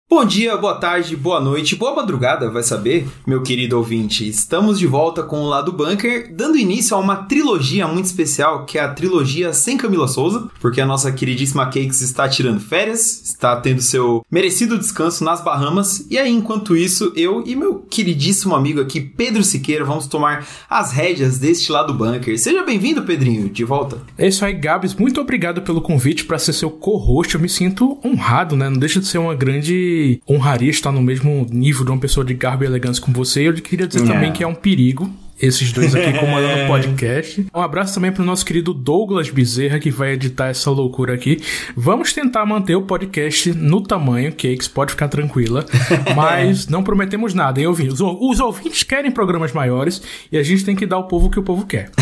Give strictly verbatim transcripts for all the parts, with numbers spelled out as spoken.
Bom dia, boa tarde, boa noite, boa madrugada, vai saber, meu querido ouvinte. Estamos de volta com o Lado Bunker, dando início a uma trilogia muito especial, que é a trilogia sem Camila Souza, porque a nossa queridíssima Cakes está tirando férias, está tendo seu merecido descanso nas Bahamas, e aí, enquanto isso, eu e meu queridíssimo amigo aqui, Pedro Siqueira, vamos tomar as rédeas deste Lado Bunker. Seja bem-vindo, Pedrinho, de volta. É isso aí, Gabs, muito obrigado pelo convite para ser seu co-host. Eu me sinto honrado, né? Não deixa de ser uma grande honraria estar no mesmo nível de uma pessoa de garbo e elegância como você. Eu queria dizer é. também que é um perigo esses dois aqui comandando o podcast. Um abraço também pro nosso querido Douglas Bezerra, que vai editar essa loucura aqui. Vamos tentar manter o podcast no tamanho, Cakes, pode ficar tranquila, mas não prometemos nada, hein, ouvintes? Os, os ouvintes querem programas maiores e a gente tem que dar ao povo o que o povo quer.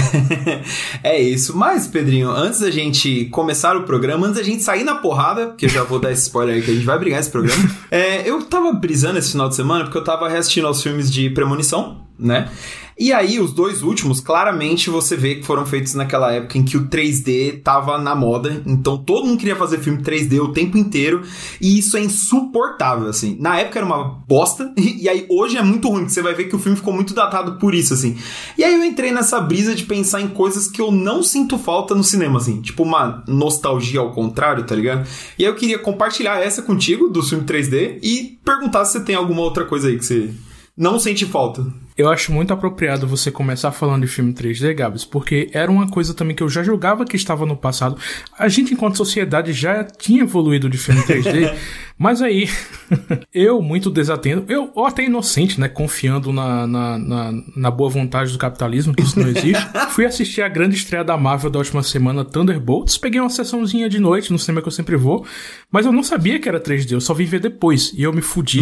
É isso. Mas, Pedrinho, antes da gente começar o programa, antes da gente sair na porrada, que eu já vou dar esse spoiler aí que a gente vai brigar esse programa, é, eu tava brisando esse final de semana porque eu tava reassistindo aos filmes de Premonição, né? E aí, os dois últimos, claramente você vê que foram feitos naquela época em que o três D tava na moda, então todo mundo queria fazer filme três D o tempo inteiro, e isso é insuportável, assim. Na época era uma bosta, e aí hoje é muito ruim, porque você vai ver que o filme ficou muito datado por isso, assim. E aí eu entrei nessa brisa de pensar em coisas que eu não sinto falta no cinema, assim, tipo uma nostalgia ao contrário, tá ligado? E aí eu queria compartilhar essa contigo, do filme três D, e perguntar se você tem alguma outra coisa aí que você não sente falta. Eu acho muito apropriado você começar falando de filme três D, Gabs, porque era uma coisa também que eu já julgava que estava no passado. A gente, enquanto sociedade, já tinha evoluído de filme três D, mas aí, eu, muito desatento, eu ou até inocente, né, confiando na, na, na, na boa vontade do capitalismo, que isso não existe, fui assistir a grande estreia da Marvel da última semana, Thunderbolts, peguei uma sessãozinha de noite no cinema que eu sempre vou, mas eu não sabia que era três D, eu só vim ver depois, e eu me fudi,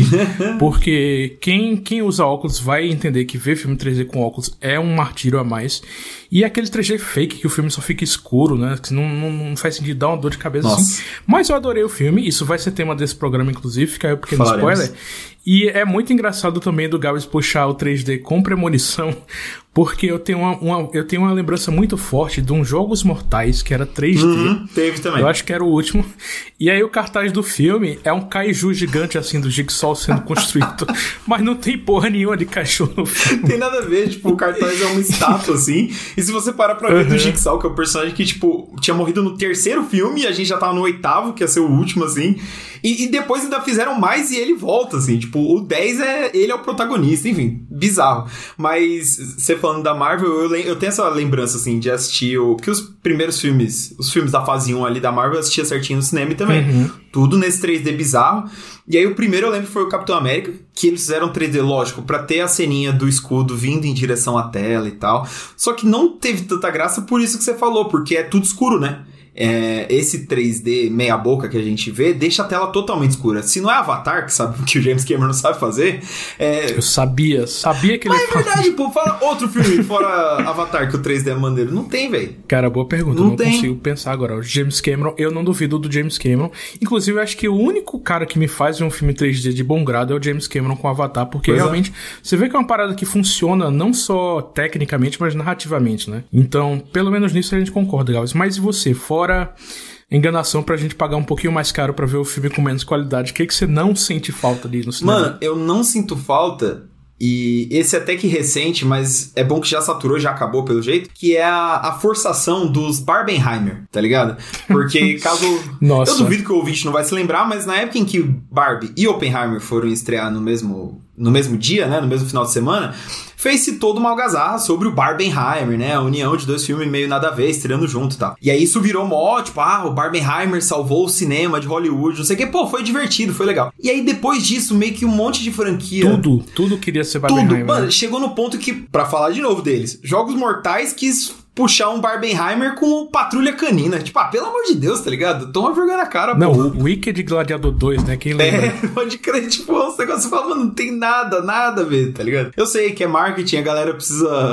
porque quem, quem usa óculos vai entender que ver filme três D com óculos é um martírio a mais. E é aquele três D fake que o filme só fica escuro, né? Que não, não, não faz sentido, dá uma dor de cabeça. Assim. Mas eu adorei o filme. Isso vai ser tema desse programa, inclusive. Fica aí um pequeno Falaremos. spoiler. E é muito engraçado também do Gabs puxar o três D com premonição, porque eu tenho uma, uma, eu tenho uma lembrança muito forte de um Jogos Mortais, que era três D. Uhum, teve também. Eu acho que era o último. E aí o cartaz do filme é um kaiju gigante, assim, do Jigsaw sendo construído. Mas não tem porra nenhuma de kaiju no filme. Tem nada a ver, tipo, o cartaz é uma estátua, assim. E se você parar pra ver uhum. do Jigsaw, que é o personagem que, tipo, tinha morrido no terceiro filme, e a gente já tava no oitavo, que ia ser o último, assim. E, e depois ainda fizeram mais e ele volta, assim. Tipo, o dez é... Ele é o protagonista, enfim. Bizarro. Mas, você falando da Marvel, eu, eu tenho essa lembrança, assim, de assistir o... Porque os primeiros filmes, os filmes da fase um ali da Marvel, eu assistia certinho no cinema também. Uhum. Tudo nesse três D bizarro. E aí o primeiro eu lembro foi o Capitão América, que eles fizeram três D, lógico, pra ter a ceninha do escudo vindo em direção à tela e tal. Só que não teve tanta graça por isso que você falou, porque é tudo escuro, né? É, esse três D meia boca que a gente vê deixa a tela totalmente escura. Se não é Avatar, que sabe que o James Cameron não sabe fazer, é... Eu sabia, sabia que ele... Mas é verdade, pô, fala outro filme fora Avatar que o três D é maneiro. Não tem, velho. Cara, boa pergunta, não, não tem. consigo pensar agora. O James Cameron, eu não duvido do James Cameron. Inclusive, eu acho que o único cara que me faz um filme três D de bom grado é o James Cameron com Avatar, porque pois realmente, é. você vê que é uma parada que funciona não só tecnicamente, mas narrativamente, né? Então, pelo menos nisso a gente concorda, Gauss. Mas e você, fora... enganação pra gente pagar um pouquinho mais caro pra ver o filme com menos qualidade. O que, que você não sente falta ali no cinema? Mano, eu não sinto falta, e esse até que recente, mas é bom que já saturou, já acabou pelo jeito, que é a, a forçação dos Barbenheimer, tá ligado? Porque caso... Nossa. Eu duvido que o ouvinte não vai se lembrar, mas na época em que Barbie e Oppenheimer foram estrear no mesmo, no mesmo dia, né, no mesmo final de semana, fez-se toda uma algazarra sobre o Barbenheimer, né? A união de dois filmes meio nada a ver, estreando junto e tal. E aí isso virou mó, tipo, ah, o Barbenheimer salvou o cinema de Hollywood, não sei o que. Pô, foi divertido, foi legal. E aí depois disso, meio que um monte de franquia... Tudo, tudo queria ser Barbenheimer. Tudo, mano, chegou no ponto que, pra falar de novo deles, Jogos Mortais quis... puxar um Barbenheimer com o Patrulha Canina. Tipo, ah, pelo amor de Deus, tá ligado? Toma vergonha na cara, pô. Não, o Wicked Gladiador dois, né? Quem lembra? É, pode crer, tipo, uns negócios que você fala, mano, não tem nada, nada a ver, tá ligado? Eu sei que é marketing, a galera precisa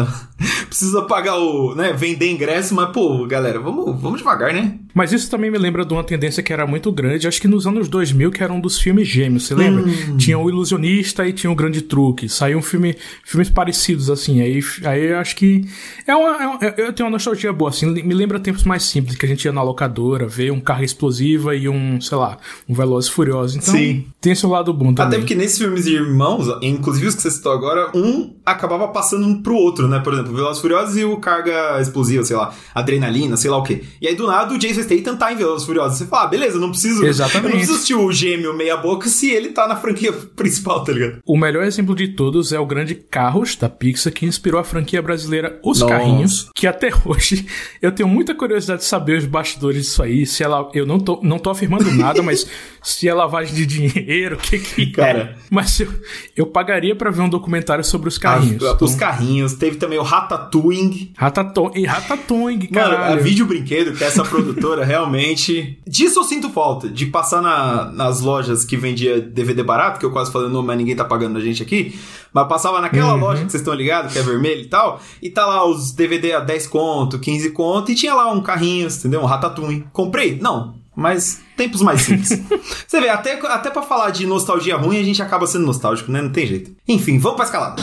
precisa pagar o, né, vender ingresso, mas, pô, galera, vamos, vamos devagar, né? Mas isso também me lembra de uma tendência que era muito grande, acho que nos anos dois mil, que era um dos filmes gêmeos, você lembra? Hum. Tinha o Ilusionista e tinha o Grande Truque, saiu um filme, filmes parecidos, assim, aí, aí eu acho que é uma, é uma, eu tenho uma nostalgia boa, assim, me lembra tempos mais simples, que a gente ia na locadora, ver um carro explosiva e um, sei lá, um Velozes e Furiosos, então Sim. tem seu lado bom também. Até porque nesses filmes de irmãos, inclusive os que você citou agora, um acabava passando um pro outro, né? Por exemplo, Velozes e Furiosos e o Carga Explosiva, sei lá, Adrenalina, sei lá o quê. E aí do nada o Jason Statham tá em Velozes e Furiosos. Você fala, ah, beleza, não preciso, Exatamente. eu não preciso assistir o gêmeo meia boca se ele tá na franquia principal, tá ligado? O melhor exemplo de todos é o grande Carros, da Pixar, que inspirou a franquia brasileira Os Nossa. Carrinhos, que até hoje eu tenho muita curiosidade de saber os bastidores disso aí, se ela, eu não tô, não tô afirmando nada, mas se é lavagem de dinheiro, o que que Cara. é. Mas eu, eu pagaria pra ver um documentário sobre os carrinhos. A, então... Os carrinhos, teve também o Ratatouille. Ratatouille, Ratatouille, caralho. Mano, a Vídeo Brinquedo, que é essa produtora, realmente... Disso eu sinto falta, de passar na, nas lojas que vendia D V D barato, que eu quase falei, não, mas ninguém tá pagando a gente aqui, mas passava naquela uhum. loja que vocês estão ligados, que é vermelho e tal, e tá lá os D V D a dez conto, quinze conto, e tinha lá um carrinho, entendeu? Um Ratatouille. Comprei? Não. Mas tempos mais simples. Você vê, até, até pra falar de nostalgia ruim, a gente acaba sendo nostálgico, né? Não tem jeito. Enfim, vamos pra escalada.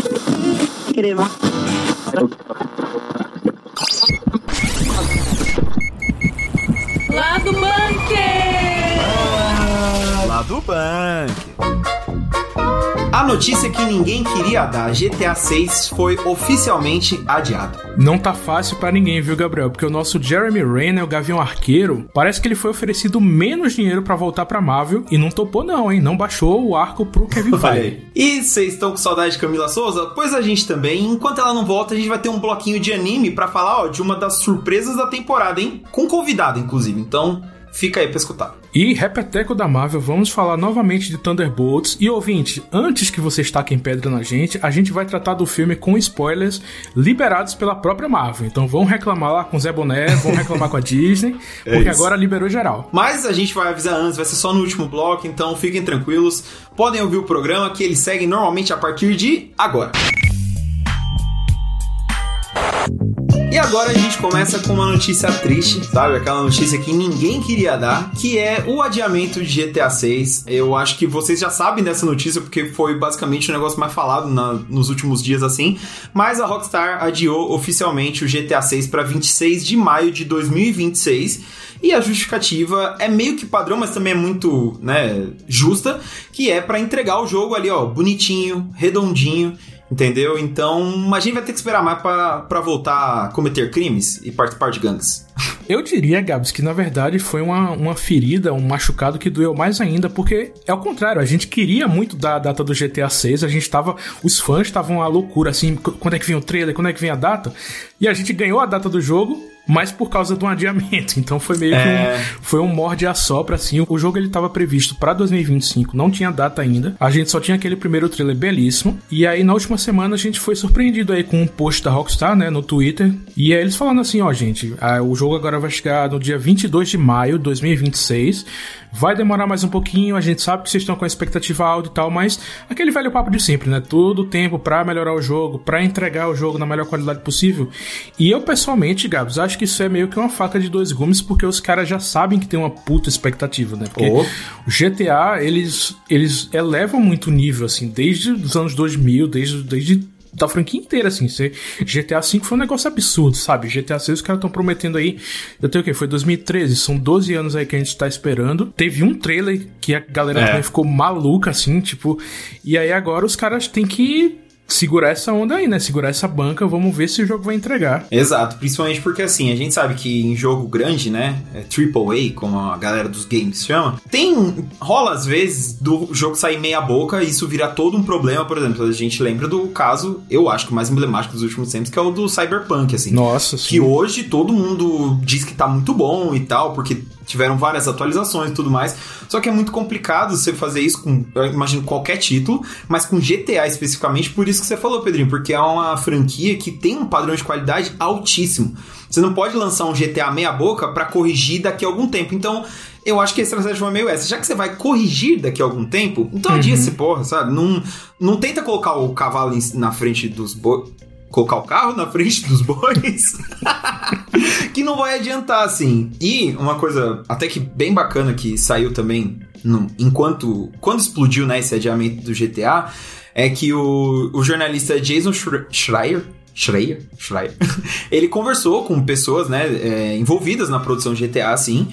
Lá do bunker! Ah, lá do bunker. A notícia que ninguém queria dar, G T A seis foi oficialmente adiado. Não tá fácil pra ninguém, viu, Gabriel? Porque o nosso Jeremy Renner, o Gavião Arqueiro, parece que ele foi oferecido menos dinheiro pra voltar pra Marvel e não topou não, hein? Não baixou o arco pro Kevin Feige. E vocês estão com saudade de Camila Souza? Pois a gente também. Enquanto ela não volta, a gente vai ter um bloquinho de anime pra falar, ó, de uma das surpresas da temporada, hein? Com convidado, inclusive. Então... fica aí pra escutar. E, repeteco da Marvel, vamos falar novamente de Thunderbolts. E, ouvinte, antes que vocês taquem pedra na gente, a gente vai tratar do filme com spoilers liberados pela própria Marvel. Então vão reclamar lá com o Zé Boné, vão reclamar com a Disney, porque é agora liberou geral. Mas a gente vai avisar antes, vai ser só no último bloco, então fiquem tranquilos. Podem ouvir o programa, que ele segue normalmente a partir de agora. E agora a gente começa com uma notícia triste, sabe? Aquela notícia que ninguém queria dar, que é o adiamento de G T A seis. Eu acho que vocês já sabem dessa notícia, porque foi basicamente o negócio mais falado na, nos últimos dias, assim. Mas a Rockstar adiou oficialmente o G T A seis para vinte e seis de maio de dois mil e vinte e seis. E a justificativa é meio que padrão, mas também é muito, né, justa, que é para entregar o jogo ali, ó, bonitinho, redondinho. Entendeu? Então, a gente vai ter que esperar mais pra, pra voltar a cometer crimes e participar de gangues. Eu diria, Gabs, que na verdade foi uma, uma ferida, um machucado que doeu mais ainda, porque é o contrário, a gente queria muito da data do G T A seis, a gente tava, os fãs estavam à loucura, assim, quando é que vem o trailer, quando é que vem a data, e a gente ganhou a data do jogo, mas por causa de um adiamento, então foi meio que é... um, foi um morde a sopra, assim. O jogo ele tava previsto pra dois mil e vinte e cinco, não tinha data ainda, a gente só tinha aquele primeiro trailer belíssimo, e aí na última semana a gente foi surpreendido aí com um post da Rockstar, né, no Twitter, e aí eles falando assim, ó gente, a, o jogo agora vai chegar no dia vinte e dois de maio de dois mil e vinte e seis, vai demorar mais um pouquinho, a gente sabe que vocês estão com a expectativa alta e tal, mas aquele velho papo de sempre, né, todo o tempo pra melhorar o jogo, pra entregar o jogo na melhor qualidade possível, e eu pessoalmente, Gabs, acho que isso é meio que uma faca de dois gumes, porque os caras já sabem que tem uma puta expectativa, né? Porque oh. o G T A, eles, eles elevam muito o nível, assim, desde os anos dois mil, desde, desde da franquia inteira, assim. Você, G T A cinco foi um negócio absurdo, sabe? G T A seis os caras estão prometendo aí, eu tenho o quê? Foi dois mil e treze, são doze anos aí que a gente tá esperando. Teve um trailer que a galera é. também ficou maluca, assim, tipo, e aí agora os caras têm que segurar essa onda aí, né? Segurar essa banca, vamos ver se o jogo vai entregar. Exato, principalmente porque assim, a gente sabe que em jogo grande, né, é Triple A, como a galera dos games chama, tem, rola às vezes do jogo sair meia boca e isso vira todo um problema. Por exemplo, a gente lembra do caso, eu acho que o mais emblemático dos últimos tempos, que é o do Cyberpunk, assim. Nossa, sim. Que hoje todo mundo diz que tá muito bom e tal, porque tiveram várias atualizações e tudo mais, só que é muito complicado você fazer isso com, eu imagino, qualquer título, mas com G T A especificamente, por isso que você falou, Pedrinho, porque é uma franquia que tem um padrão de qualidade altíssimo. Você não pode lançar um G T A meia boca pra corrigir daqui a algum tempo, então eu acho que a estratégia foi meio essa, já que você vai corrigir daqui a algum tempo, então adia esse porra, sabe? Não, não tenta colocar o cavalo na frente dos bois. colocar o carro na frente dos bois, que não vai adiantar, assim. E uma coisa até que bem bacana que saiu também, no, enquanto, quando explodiu, né, esse adiamento do G T A, é que o, o jornalista Jason Schreier, Schreier, Schreier, ele conversou com pessoas, né, é, envolvidas na produção do G T A, assim,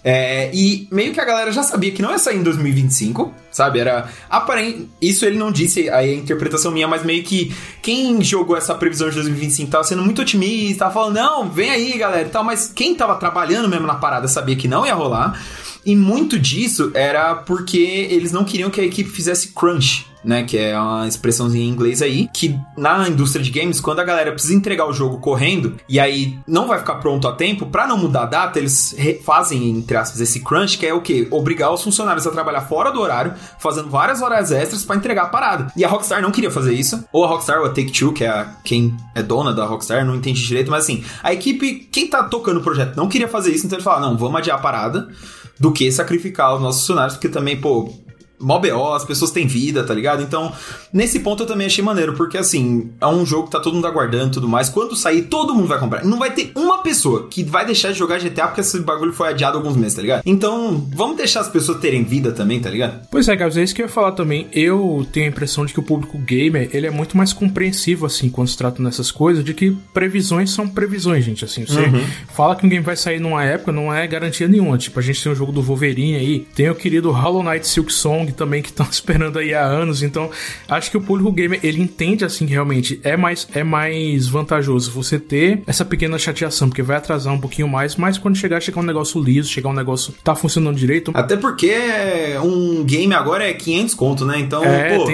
é, e meio que a galera já sabia que não ia sair em dois mil e vinte e cinco, sabe, era aparente, isso ele não disse, aí é a interpretação minha, mas meio que quem jogou essa previsão de dois mil e vinte e cinco tava sendo muito otimista, tava falando, não, vem aí, galera, e tal, mas quem tava trabalhando mesmo na parada sabia que não ia rolar, e muito disso era porque eles não queriam que a equipe fizesse crunch, né, que é uma expressãozinha em inglês aí, que na indústria de games, quando a galera precisa entregar o jogo correndo, e aí não vai ficar pronto a tempo, pra não mudar a data, eles fazem, entre aspas, esse crunch, que é o quê? Obrigar os funcionários a trabalhar fora do horário, fazendo várias horas extras pra entregar a parada. E a Rockstar não queria fazer isso, ou a Rockstar, ou a Take-Two, que é a, quem é dona da Rockstar, não entendi direito, mas assim, a equipe, quem tá tocando o projeto não queria fazer isso, então eles falaram, não, vamos adiar a parada, do que sacrificar os nossos funcionários, porque também, pô, mó B O, as pessoas têm vida, tá ligado? Então, nesse ponto eu também achei maneiro, porque assim, é um jogo que tá todo mundo aguardando e tudo mais, quando sair, todo mundo vai comprar. Não vai ter uma pessoa que vai deixar de jogar G T A porque esse bagulho foi adiado alguns meses, tá ligado? Então, vamos deixar as pessoas terem vida também, tá ligado? Pois é, Gabs, é isso que eu ia falar também. Eu tenho a impressão de que o público gamer, ele é muito mais compreensivo, assim, quando se trata nessas coisas, de que previsões são previsões, gente, assim, você uhum. fala que um game vai sair numa época, não é garantia nenhuma, tipo, a gente tem o jogo do Wolverine aí, tem o querido Hollow Knight Silksong também, que estão esperando aí há anos, então acho que o público gamer, ele entende assim que realmente é mais, é mais vantajoso você ter essa pequena chateação, porque vai atrasar um pouquinho mais, mas quando chegar, chegar um negócio liso, chegar um negócio que tá funcionando direito. Até porque um game agora é quinhentos conto, né? Então, é, pô... Tem...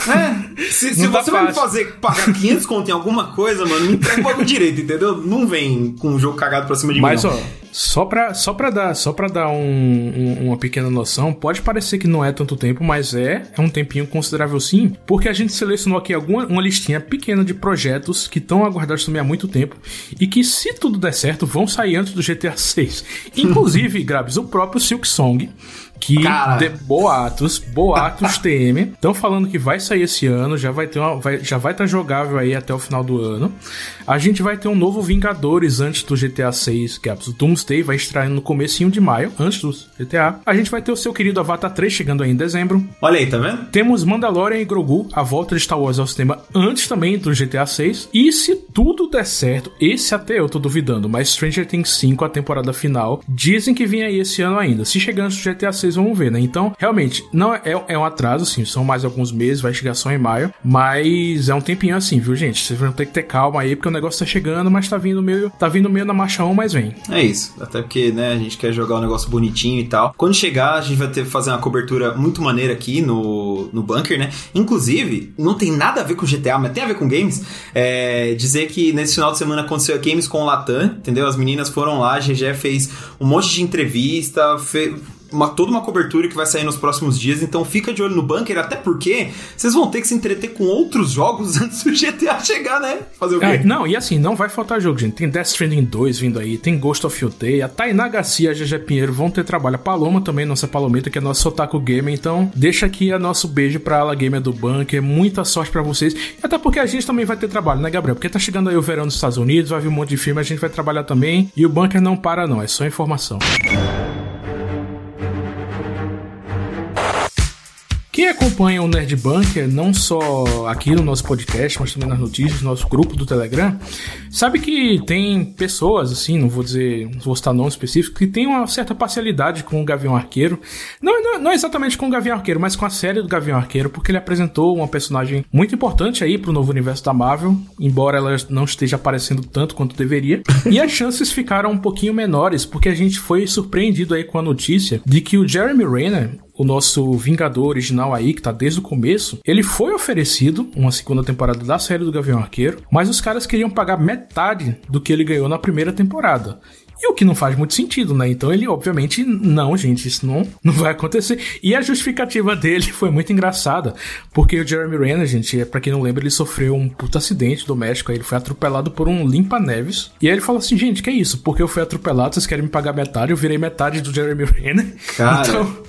É, se se tá você fácil. vai me fazer pagar quinhentos conto em alguma coisa, mano, me entrega o bagulho direito, entendeu? Não vem com um jogo cagado pra cima de mas, mim, não. Ó, Só pra, só pra dar, só pra dar um, um, uma pequena noção, pode parecer que não é tanto tempo, mas é, é um tempinho considerável sim, porque a gente selecionou aqui alguma, uma listinha pequena de projetos que estão aguardados também há muito tempo e que, se tudo der certo, vão sair antes do G T A seis. Inclusive, Grabs, o próprio Silksong, que de boatos, boatos T M, estão falando que vai sair esse ano, já vai ter uma, vai, já vai estar jogável aí até o final do ano. A gente vai ter um novo Vingadores antes do G T A seis, que é o Doomsday, vai estrear no comecinho de maio, antes do G T A. A gente vai ter o seu querido Avatar três chegando aí em dezembro. Olha aí, tá vendo? Temos Mandalorian e Grogu, a volta de Star Wars ao cinema antes também do G T A seis. E se tudo der certo, esse até eu tô duvidando, mas Stranger Things cinco, a temporada final, dizem que vem aí esse ano ainda. Se chegar antes do G T A seis, vamos ver, né? Então, realmente, não é, é um atraso, assim, são mais alguns meses, vai chegar só em maio, mas é um tempinho assim, viu, gente? Vocês vão ter que ter calma aí, porque o negócio tá chegando, mas tá vindo meio, tá vindo meio na marcha um, mas vem. É isso, até porque, né, a gente quer jogar um negócio bonitinho e tal. Quando chegar, a gente vai ter que fazer uma cobertura muito maneira aqui no, no Bunker, né? Inclusive, não tem nada a ver com G T A, mas tem a ver com games, é, dizer que nesse final de semana aconteceu a Games com o Latam, entendeu? As meninas foram lá, a G G fez um monte de entrevista, fez... Uma, toda uma cobertura que vai sair nos próximos dias, então fica de olho no Bunker, até porque vocês vão ter que se entreter com outros jogos antes do G T A chegar, né? Fazer o quê? É, não, e assim, não vai faltar jogo, gente. Tem Death Stranding dois vindo aí, tem Ghost of Yotei, a Tainá Garcia e a G G Pinheiro vão ter trabalho. A Paloma também, nossa Palomita, que é nosso Otaku Gamer, então deixa aqui a nosso beijo pra Ala Gamer do Bunker, muita sorte pra vocês, e até porque a gente também vai ter trabalho, né, Gabriel? Porque tá chegando aí o verão dos Estados Unidos, vai vir um monte de filme, a gente vai trabalhar também, e o Bunker não para não, é só informação. Quem acompanha o Nerd Bunker, não só aqui no nosso podcast, mas também nas notícias, no nosso grupo do Telegram, sabe que tem pessoas, assim, não vou dizer, não vou citar nome específico, que tem uma certa parcialidade com o Gavião Arqueiro. Não, não, não exatamente com o Gavião Arqueiro, mas com a série do Gavião Arqueiro, porque ele apresentou uma personagem muito importante aí pro novo universo da Marvel, embora ela não esteja aparecendo tanto quanto deveria. E as chances ficaram um pouquinho menores, porque a gente foi surpreendido aí com a notícia de que o Jeremy Renner, o nosso Vingador original aí, que tá desde o começo, ele foi oferecido uma segunda temporada da série do Gavião Arqueiro, mas os caras queriam pagar metade do que ele ganhou na primeira temporada. E o que não faz muito sentido, né? Então ele, obviamente, não, gente, isso não, não vai acontecer. E a justificativa dele foi muito engraçada, porque o Jeremy Renner, gente, pra quem não lembra, ele sofreu um puto acidente doméstico, aí ele foi atropelado por um limpa-neves. E aí ele falou assim, gente, que é isso? Porque eu fui atropelado, vocês querem me pagar metade, eu virei metade do Jeremy Renner. Cara... Então...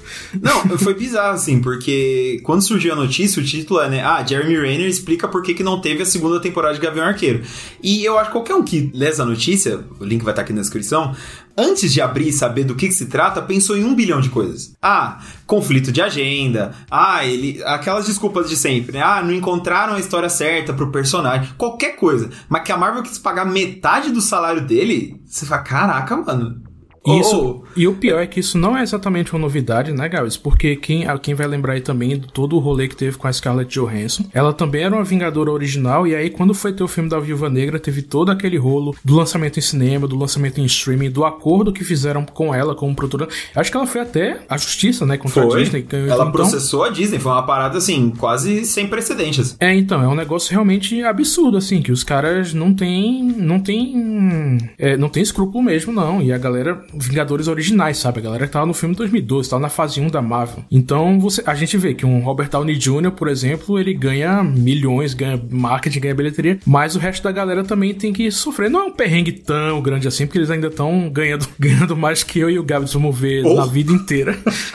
Não, foi bizarro, assim, porque quando surgiu a notícia, o título é, né, ah, Jeremy Renner explica por que que não teve a segunda temporada de Gavião Arqueiro. E eu acho que qualquer um que lê essa notícia, o link vai estar aqui na descrição, antes de abrir e saber do que, que se trata, pensou em um bilhão de coisas. Ah, conflito de agenda. Ah, ele... aquelas desculpas de sempre, né? Ah, não encontraram a história certa pro personagem. Qualquer coisa. Mas que a Marvel quis pagar metade do salário dele, você fala, caraca, mano... Isso, oh. E o pior é que isso não é exatamente uma novidade, né, Gabs? Porque quem, quem vai lembrar aí também de todo o rolê que teve com a Scarlett Johansson, ela também era uma Vingadora original, e aí quando foi ter o filme da Viúva Negra, teve todo aquele rolo do lançamento em cinema, do lançamento em streaming, do acordo que fizeram com ela como produtora. Acho que ela foi até a justiça, né, contra foi. a Disney. Ela então, processou a Disney, foi uma parada, assim, quase sem precedentes. É, então, é um negócio realmente absurdo, assim, que os caras não tem, não tem, é, não tem escrúpulo mesmo, não, e a galera... Vingadores originais, sabe? A galera que tava no filme dois mil e doze, tava na fase um da Marvel. Então, você, a gente vê que um Robert Downey Júnior, por exemplo, ele ganha milhões, ganha marketing, ganha bilheteria, mas o resto da galera também tem que sofrer. Não é um perrengue tão grande assim, porque eles ainda estão ganhando, ganhando mais que eu e o Gabs vamos ver oh. na vida inteira.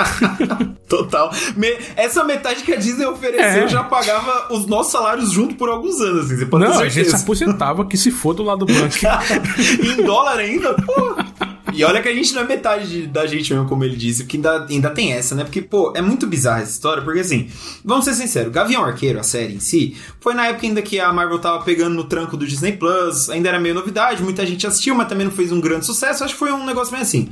Total. Me, essa metade que a Disney ofereceu é. já pagava os nossos salários junto por alguns anos, assim, você pode Não, ter a gente se aposentava que se for do lado branco. Em dólar ainda? Pô. E olha que a gente não é metade de, da gente mesmo, como ele disse, porque ainda, ainda tem essa, né? Porque, pô, é muito bizarra essa história, porque assim, vamos ser sinceros, Gavião Arqueiro, a série em si, foi na época ainda que a Marvel tava pegando no tranco do Disney Plus, ainda era meio novidade, muita gente assistiu, mas também não fez um grande sucesso, acho que foi um negócio bem assim.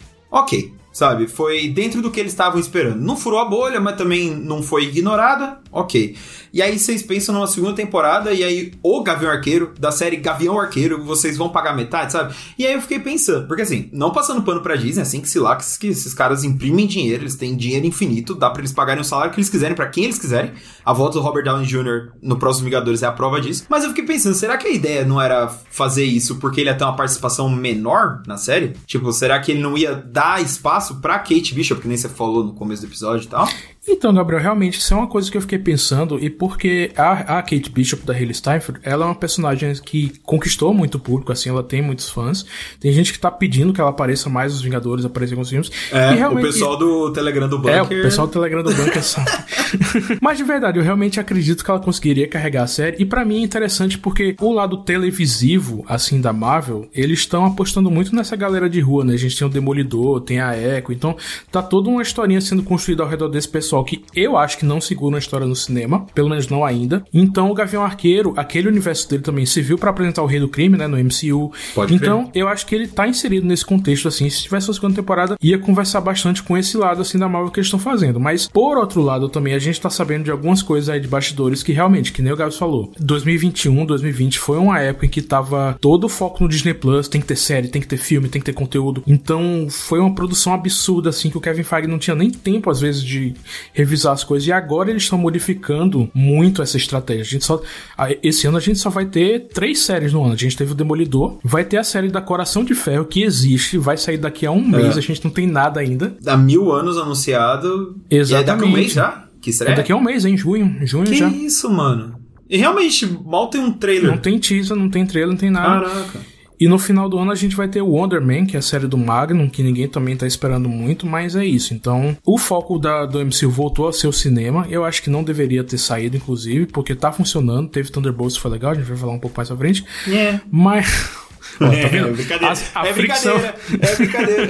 Ok, sabe? Foi dentro do que eles estavam esperando. Não furou a bolha, mas também não foi ignorada, ok. E aí vocês pensam numa segunda temporada, e aí o Gavião Arqueiro, da série Gavião Arqueiro, vocês vão pagar metade, sabe? E aí eu fiquei pensando, porque assim, não passando pano pra Disney, assim que se lá, que, que esses caras imprimem dinheiro, eles têm dinheiro infinito, dá pra eles pagarem o salário que eles quiserem, pra quem eles quiserem. A volta do Robert Downey Júnior no próximo Vingadores é a prova disso. Mas eu fiquei pensando, será que a ideia não era fazer isso porque ele ia ter uma participação menor na série? Tipo, será que ele não ia dar espaço pra Kate Bishop, que nem você falou no começo do episódio e tal? Então, Gabriel, realmente, isso é uma coisa que eu fiquei pensando, e porque a, a Kate Bishop da Hailey Steinfeld, ela é uma personagem que conquistou muito público, assim, ela tem muitos fãs, tem gente que tá pedindo que ela apareça mais nos Vingadores, aparecer com os filmes. É, e realmente, o pessoal do Telegram do Bunker... É, o pessoal do Telegram do Bunker sabe. Mas, de verdade, eu realmente acredito que ela conseguiria carregar a série, e pra mim é interessante porque o lado televisivo, assim, da Marvel, eles estão apostando muito nessa galera de rua, né? A gente tem o Demolidor, tem a Echo, então tá toda uma historinha sendo construída ao redor desse pessoal que eu acho que não segura a história no cinema, pelo menos não ainda. Então o Gavião Arqueiro, aquele universo dele também serviu pra apresentar o Rei do Crime, né, no M C U. Pode então crer. Eu acho que ele tá inserido nesse contexto, assim, se tivesse a segunda temporada, ia conversar bastante com esse lado, assim, da Marvel que eles estão fazendo. Mas, por outro lado, também a gente tá sabendo de algumas coisas aí de bastidores que realmente, que nem o Gabs falou, dois mil e vinte e um, dois mil e vinte foi uma época em que tava todo o foco no Disney Plus, tem que ter série, tem que ter filme, tem que ter conteúdo. Então foi uma produção absurda, assim, que o Kevin Feige não tinha nem tempo, às vezes, de revisar as coisas, e agora eles estão modificando muito essa estratégia. A gente só, esse ano a gente só vai ter três séries no ano. A gente teve o Demolidor, vai ter a série da Coração de Ferro, que existe, vai sair daqui a um mês, é. A gente não tem nada ainda. Há mil anos anunciado. Exatamente. E é daqui a um mês já? Que estreia? É daqui a um mês, é em junho. junho que já. Que isso, mano? E realmente, mal tem um trailer. Não tem teaser, não tem trailer, não tem nada. Caraca. E no final do ano a gente vai ter o Wonder Man, que é a série do Magnum, que ninguém também tá esperando muito, mas é isso. Então, o foco da, do M C U voltou a ser o cinema. Eu acho que não deveria ter saído, inclusive, porque tá funcionando. Teve Thunderbolts, foi legal, a gente vai falar um pouco mais à frente. É. Mas... Ó, tá vendo? É brincadeira. A, a é fricção... brincadeira. É brincadeira.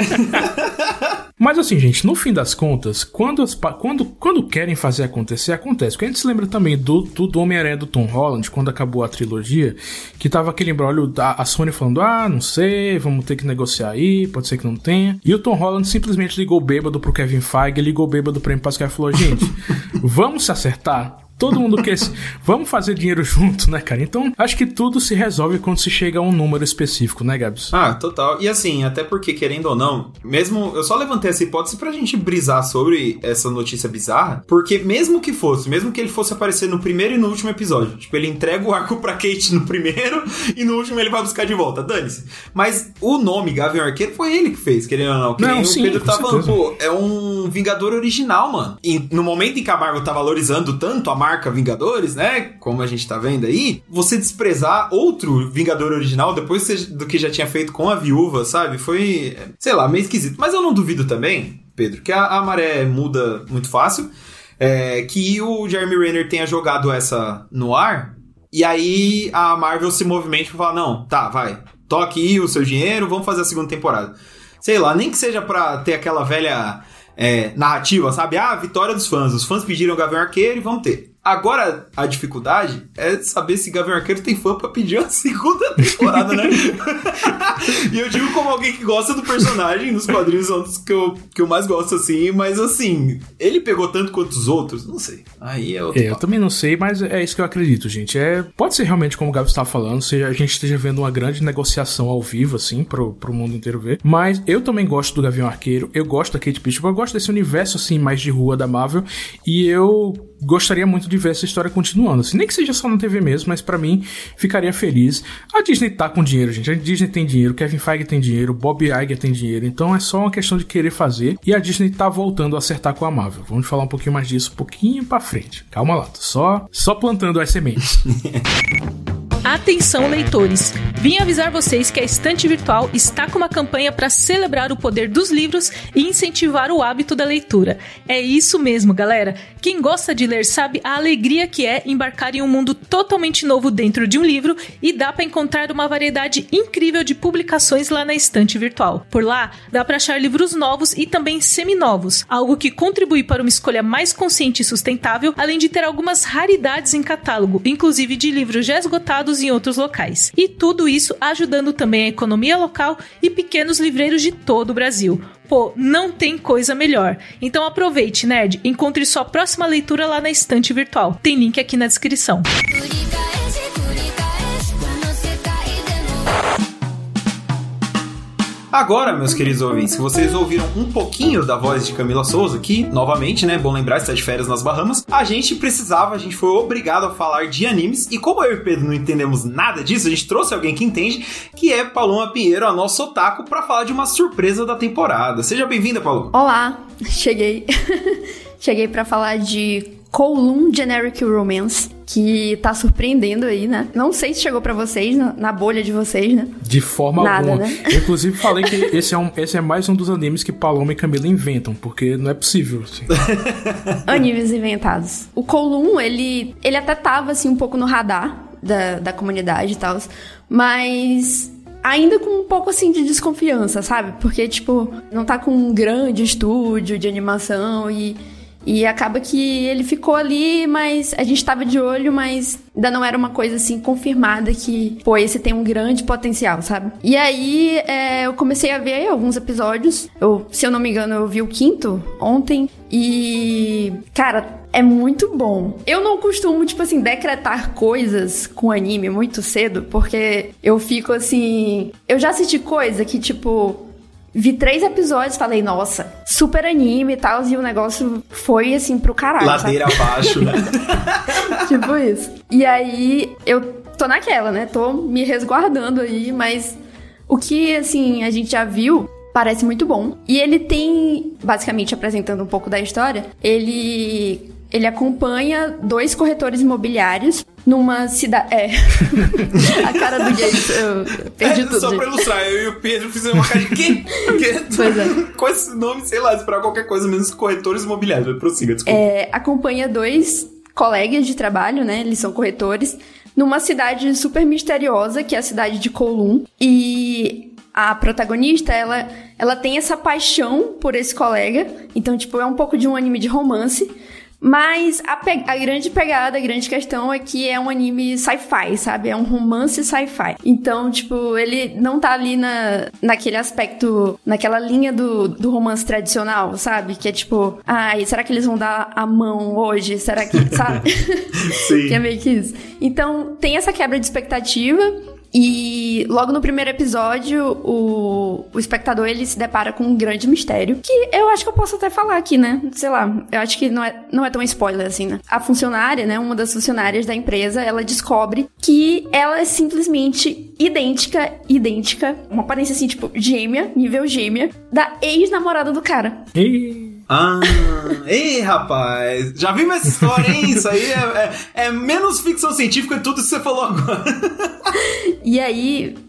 Mas assim, gente, no fim das contas, quando, as, quando, quando querem fazer acontecer, acontece. Porque a gente se lembra também do, do, do Homem-Aranha do Tom Holland, quando acabou a trilogia, que tava aquele embrólio da a Sony falando, ah, não sei, vamos ter que negociar aí, pode ser que não tenha. E o Tom Holland simplesmente ligou bêbado pro Kevin Feige, ligou bêbado pro M. Pascal e falou, gente, vamos se acertar? Todo mundo quer... Vamos fazer dinheiro junto, né, cara? Então, acho que tudo se resolve quando se chega a um número específico, né, Gabs? Ah, total. E assim, até porque, querendo ou não, mesmo... Eu só levantei essa hipótese pra gente brisar sobre essa notícia bizarra, porque mesmo que fosse, mesmo que ele fosse aparecer no primeiro e no último episódio, tipo, ele entrega o arco pra Kate no primeiro e no último ele vai buscar de volta, dane-se. Mas o nome Gavião Arqueiro foi ele que fez, querendo ou não. Que não, nem sim, o Pedro tá falando, certeza. pô, é um Vingador original, mano. E no momento em que a Marvel tá valorizando tanto a marca Vingadores, né, como a gente tá vendo aí, você desprezar outro Vingador original depois do que já tinha feito com a Viúva, sabe, foi, sei lá, meio esquisito. Mas eu não duvido também Pedro, que a, a maré muda muito fácil, é, que o Jeremy Renner tenha jogado essa no ar, e aí a Marvel se movimenta pra falar, não, tá, vai, toque aí o seu dinheiro, vamos fazer a segunda temporada. Sei lá, nem que seja pra ter aquela velha é, narrativa, sabe? Ah, vitória dos fãs, os fãs pediram o Gavião Arqueiro e vamos ter. Agora, a dificuldade é saber se Gavião Arqueiro tem fã pra pedir a segunda temporada, né? E eu digo como alguém que gosta do personagem, nos quadrinhos são dos que eu, que eu mais gosto, assim, mas assim, ele pegou tanto quanto os outros? Não sei. Aí é outro é, eu também não sei, mas é isso que eu acredito, gente. É, pode ser realmente como o Gabo estava falando, se a gente esteja vendo uma grande negociação ao vivo, assim, pro, pro mundo inteiro ver. Mas eu também gosto do Gavião Arqueiro, eu gosto da Kate Bishop, eu gosto desse universo, assim, mais de rua da Marvel, e eu gostaria muito de ver essa história continuando, assim, nem que seja só na T V mesmo, mas pra mim ficaria feliz. A Disney tá com dinheiro, gente, a Disney tem dinheiro, Kevin Feige tem dinheiro, Bob Iger tem dinheiro, então é só uma questão de querer fazer, e a Disney tá voltando a acertar com a Marvel. Vamos falar um pouquinho mais disso um pouquinho pra frente. Calma lá, tô só, só plantando as sementes. Atenção, leitores! Vim avisar vocês que a Estante Virtual está com uma campanha para celebrar o poder dos livros e incentivar o hábito da leitura. É isso mesmo, galera! Quem gosta de ler sabe a alegria que é embarcar em um mundo totalmente novo dentro de um livro, e dá para encontrar uma variedade incrível de publicações lá na Estante Virtual. Por lá, dá para achar livros novos e também seminovos, algo que contribui para uma escolha mais consciente e sustentável, além de ter algumas raridades em catálogo, inclusive de livros já esgotados em outros locais. E tudo isso ajudando também a economia local e pequenos livreiros de todo o Brasil. Pô, não tem coisa melhor. Então aproveite, nerd, encontre sua próxima leitura lá na Estante Virtual. Tem link aqui na descrição. Agora, meus queridos ouvintes, se vocês ouviram um pouquinho da voz de Camila Souza, que, novamente, né, bom lembrar, está de férias nas Bahamas, a gente precisava, a gente foi obrigado a falar de animes, e como eu e o Pedro não entendemos nada disso, a gente trouxe alguém que entende, que é Paloma Pinheiro, a nossa otaku, para falar de uma surpresa da temporada. Seja bem-vinda, Paloma. Olá, cheguei. Cheguei para falar de Kowloon Generic Romance, que tá surpreendendo aí, né? Não sei se chegou pra vocês, na, na bolha de vocês, né? De forma Nada, alguma. Né? Eu, inclusive, falei que esse é, um, esse é mais um dos animes que Paloma e Camila inventam, porque não é possível, assim. Animes inventados. O Kowloon, ele, ele até tava, assim, um pouco no radar da, da comunidade e tal, mas ainda com um pouco, assim, de desconfiança, sabe? Porque, tipo, não tá com um grande estúdio de animação e... E acaba que ele ficou ali, mas a gente tava de olho, mas ainda não era uma coisa assim confirmada que, pô, esse tem um grande potencial, sabe? E aí é, eu comecei a ver alguns episódios. Eu, se eu não me engano, eu vi o quinto ontem. E, cara, é muito bom. Eu não costumo, tipo assim, decretar coisas com anime muito cedo, porque eu fico assim... Eu já assisti coisa que, tipo... Vi três episódios, falei, nossa, super anime e tal, e o negócio foi, assim, pro caralho, ladeira sabe? abaixo, né? Tipo isso. E aí, eu tô naquela, né? Tô me resguardando aí, mas o que, assim, a gente já viu parece muito bom. E ele tem, basicamente, apresentando um pouco da história, ele... Ele acompanha dois corretores imobiliários numa cidade... É. A cara do James, eu perdi é, tudo. Só gente. pra ilustrar, eu e o Pedro fizemos uma cara de quê? Pois é. Com esse nome, sei lá, esperar qualquer coisa menos corretores imobiliários. Prossiga, desculpa. É, acompanha dois colegas de trabalho, né? Eles são corretores, numa cidade super misteriosa, que é a cidade de Kowloon. E... a protagonista, ela, ela tem essa paixão por esse colega. Então, tipo, é um pouco de um anime de romance. Mas a, pe- a grande pegada, a grande questão é que é um anime sci-fi, sabe? É um romance sci-fi. Então, tipo, ele não tá ali na, naquele aspecto, naquela linha do, do romance tradicional, sabe? Que é tipo, ai, será que eles vão dar a mão hoje? Será que, sabe? Sim. Que é meio que isso. Então, tem essa quebra de expectativa. E logo no primeiro episódio, o, o espectador, ele se depara com um grande mistério, que eu acho que eu posso até falar aqui, né? Sei lá, eu acho que não é, não é tão spoiler assim, né? A funcionária, né? Uma das funcionárias da empresa, ela descobre que ela é simplesmente idêntica, idêntica, uma aparência assim, tipo, gêmea, nível gêmea, da ex-namorada do cara. E... Ah, ei, rapaz, já vimos essa história, hein? Isso aí é, é, é menos ficção científica que tudo que você falou agora. E aí,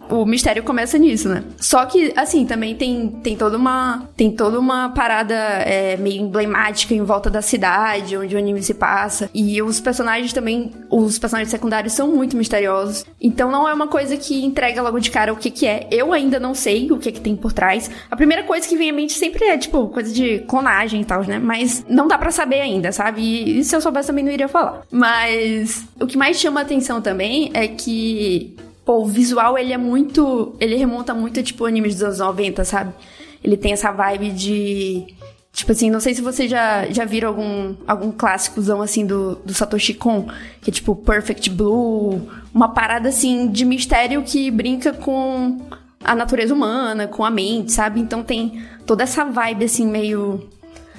o mistério começa nisso, né? Só que, assim, também tem, tem toda uma tem toda uma parada é, meio emblemática em volta da cidade, onde o anime se passa. E os personagens também, os personagens secundários são muito misteriosos. Então não é uma coisa que entrega logo de cara o que que é. Eu ainda não sei o que que tem por trás. A primeira coisa que vem à mente sempre é, tipo, coisa de clonagem e tal, né? Mas não dá pra saber ainda, sabe? E se eu soubesse também não iria falar. Mas o que mais chama a atenção também é que... Pô, o visual, ele é muito... Ele remonta muito, tipo, animes dos anos noventa, sabe? Ele tem essa vibe de... Tipo assim, não sei se vocês já, já viram algum, algum clássicozão, assim, do, do Satoshi Kon. Que é, tipo, Perfect Blue. Uma parada, assim, de mistério que brinca com a natureza humana, com a mente, sabe? Então tem toda essa vibe, assim, meio...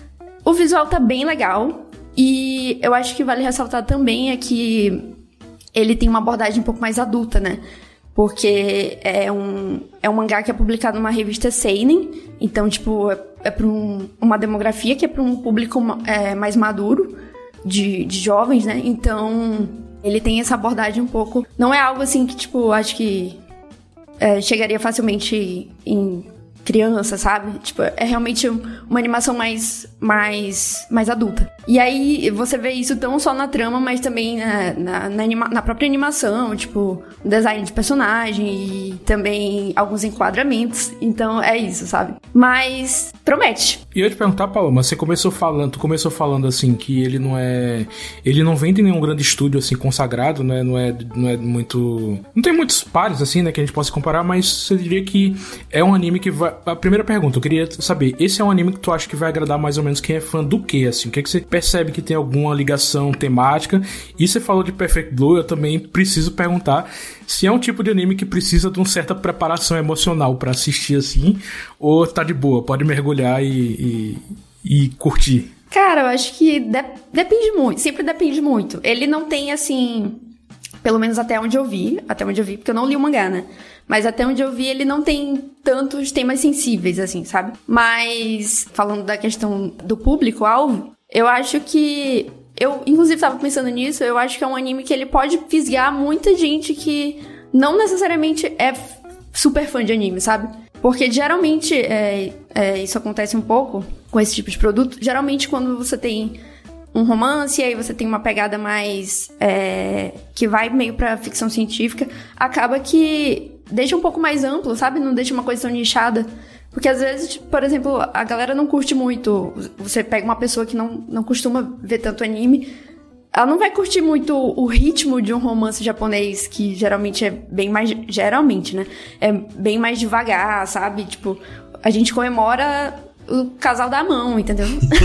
O visual tá bem legal. E eu acho que vale ressaltar também é que... ele tem uma abordagem um pouco mais adulta, né? Porque é um, é um mangá que é publicado numa revista seinen. Então, tipo, é, é pra um, uma demografia que é pra um público é, mais maduro, de, de jovens, né? Então, ele tem essa abordagem um pouco... Não é algo, assim, que, tipo, acho que é, chegaria facilmente em... criança, sabe? Tipo, é realmente uma animação mais, mais, mais adulta. E aí, você vê isso não só na trama, mas também na, na, na, anima- na própria animação, tipo, design de personagem e também alguns enquadramentos. Então, é isso, sabe? Mas, promete. E eu ia te perguntar, Paloma, você começou falando, tu começou falando, assim, que ele não é... Ele não vem de nenhum grande estúdio, assim, consagrado, né? Não é, não é muito... Não tem muitos pares, assim, né, que a gente possa comparar, mas você diria que é um anime que vai... A primeira pergunta, eu queria saber, esse é um anime que tu acha que vai agradar mais ou menos quem é fã do quê, assim? O que é que você percebe que tem alguma ligação temática? E você falou de Perfect Blue, eu também preciso perguntar se é um tipo de anime que precisa de uma certa preparação emocional pra assistir, assim, ou tá de boa, pode mergulhar e, e, e curtir. Cara, eu acho que de- depende muito, sempre depende muito. Ele não tem, assim, pelo menos até onde eu vi, até onde eu vi, porque eu não li o mangá, né? Mas até onde eu vi, ele não tem tantos temas sensíveis, assim, sabe? Mas, falando da questão do público-alvo, eu acho que... Eu, inclusive, tava pensando nisso, eu acho que é um anime que ele pode fisgar muita gente que não necessariamente é super fã de anime, sabe? Porque, geralmente, é, é, isso acontece um pouco com esse tipo de produto. Geralmente, quando você tem um romance, e aí você tem uma pegada mais... É, que vai meio pra ficção científica, acaba que... deixa um pouco mais amplo, sabe? Não deixa uma coisa tão nichada. Porque às vezes, por exemplo, a galera não curte muito. Você pega uma pessoa que não, não costuma ver tanto anime, ela não vai curtir muito o ritmo de um romance japonês, que geralmente é bem mais... Geralmente, né? É bem mais devagar, sabe? Tipo, a gente comemora o casal da mão, entendeu?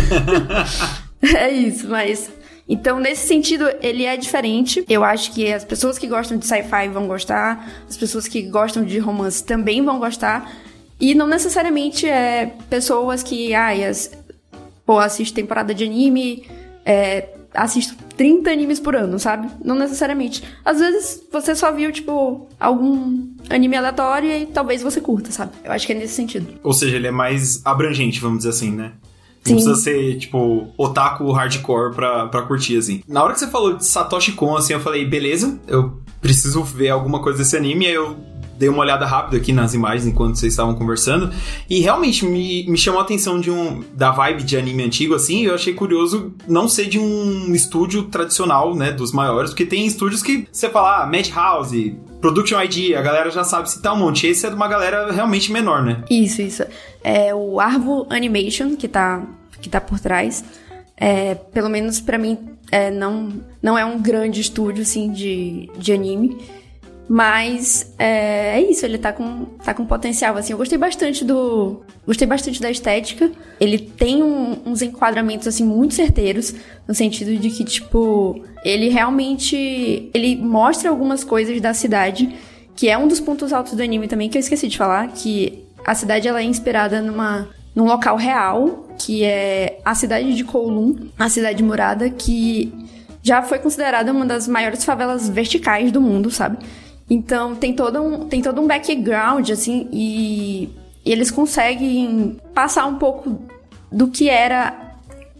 É isso, mas... Então, nesse sentido, ele é diferente. Eu acho que as pessoas que gostam de sci-fi vão gostar, as pessoas que gostam de romance também vão gostar. E não necessariamente é pessoas que, ai, as, pô, assisto temporada de anime, é, assisto trinta animes por ano, sabe? Não necessariamente. Às vezes, você só viu, tipo, algum anime aleatório e talvez você curta, sabe? Eu acho que é nesse sentido. Ou seja, ele é mais abrangente, vamos dizer assim, né? Não Sim. precisa ser, tipo, otaku hardcore pra, pra curtir, assim. Na hora que você falou de Satoshi Kon, assim, eu falei, beleza, eu preciso ver alguma coisa desse anime, aí eu dei uma olhada rápida aqui nas imagens enquanto vocês estavam conversando, e realmente me, me chamou a atenção de um, da vibe de anime antigo, assim, e eu achei curioso não ser de um estúdio tradicional, né, dos maiores, porque tem estúdios que você fala, ah, Madhouse, Production I D, a galera já sabe citar um monte, esse é de uma galera realmente menor, né? Isso, isso. É o Arvo Animation que tá, que tá por trás. É, pelo menos pra mim, é, não, não é um grande estúdio, assim, de, de anime. Mas é, é isso, ele tá com, tá com potencial, assim. Eu gostei bastante do... Gostei bastante da estética. Ele tem um, uns enquadramentos, assim, muito certeiros. No sentido de que, tipo... Ele realmente... Ele mostra algumas coisas da cidade. Que é um dos pontos altos do anime também, que eu esqueci de falar. Que a cidade, ela é inspirada numa, num local real. Que é a cidade de Kowloon. A cidade murada, que já foi considerada uma das maiores favelas verticais do mundo, sabe? Então, tem todo um, tem todo um background, assim, e, e eles conseguem passar um pouco do que era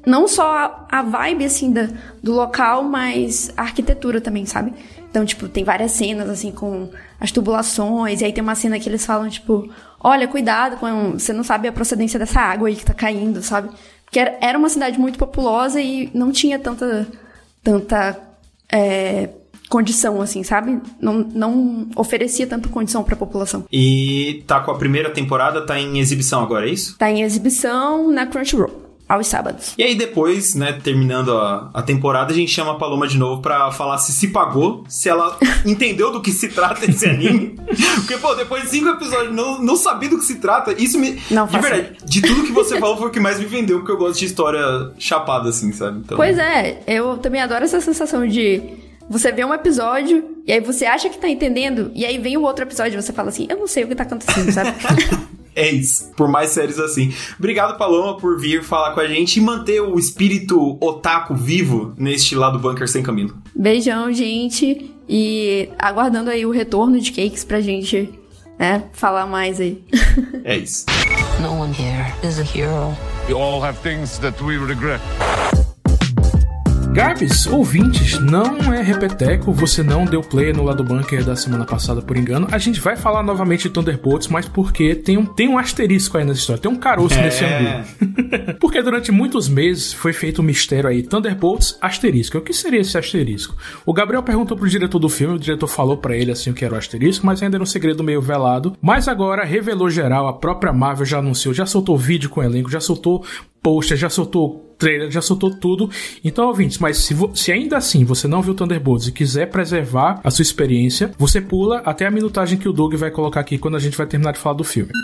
não só a, a vibe, assim, da, do local, mas a arquitetura também, sabe? Então, tipo, tem várias cenas, assim, com as tubulações, e aí tem uma cena que eles falam, tipo, olha, cuidado, com, você não sabe a procedência dessa água aí que tá caindo, sabe? Porque era, era uma cidade muito populosa e não tinha tanta, tanta é, condição, assim, sabe? Não, não oferecia tanta condição pra população. E tá com a primeira temporada, tá em exibição agora, é isso? Tá em exibição na Crunchyroll. Aos sábados. E aí depois, né, terminando a, a temporada, a gente chama a Paloma de novo pra falar se se pagou, se ela entendeu do que se trata esse anime. Porque, pô, depois de cinco episódios, não, não sabia do que se trata, isso me... Não, de verdade, de tudo que você falou foi o que mais me vendeu, porque eu gosto de história chapada, assim, sabe? Então... Pois é, eu também adoro essa sensação de... Você vê um episódio, e aí você acha que tá entendendo, e aí vem o outro episódio e você fala assim, eu não sei o que tá acontecendo, sabe? É isso, por mais séries assim. Obrigado, Paloma, por vir falar com a gente e manter o espírito otaku vivo neste lado Bunker Sem Camilo. Beijão, gente, e aguardando aí o retorno de Cakes pra gente, né, falar mais aí. É isso. No one here is a hero. We all have things that we regret. Gabs, ouvintes, não é repeteco, você não deu play no Lado Bunker da semana passada por engano. A gente vai falar novamente de Thunderbolts, mas porque tem um, tem um asterisco aí nessa história, tem um caroço é. nesse angu. Porque durante muitos meses foi feito um mistério aí, Thunderbolts, asterisco. O que seria esse asterisco? O Gabriel perguntou pro diretor do filme, o diretor falou pra ele assim o que era o asterisco, mas ainda era um segredo meio velado. Mas agora revelou geral, a própria Marvel já anunciou, já soltou vídeo com o elenco, já soltou poster, já soltou trailer, já soltou tudo. Então, ouvintes, mas se, vo- se ainda assim você não viu Thunderbolts e quiser preservar a sua experiência, você pula até a minutagem que o Doug vai colocar aqui quando a gente vai terminar de falar do filme.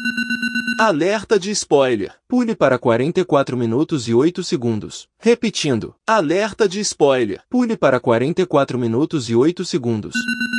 Alerta de spoiler. Pule para quarenta e quatro minutos e oito segundos. Repetindo. Alerta de spoiler. Pule para quarenta e quatro minutos e oito segundos.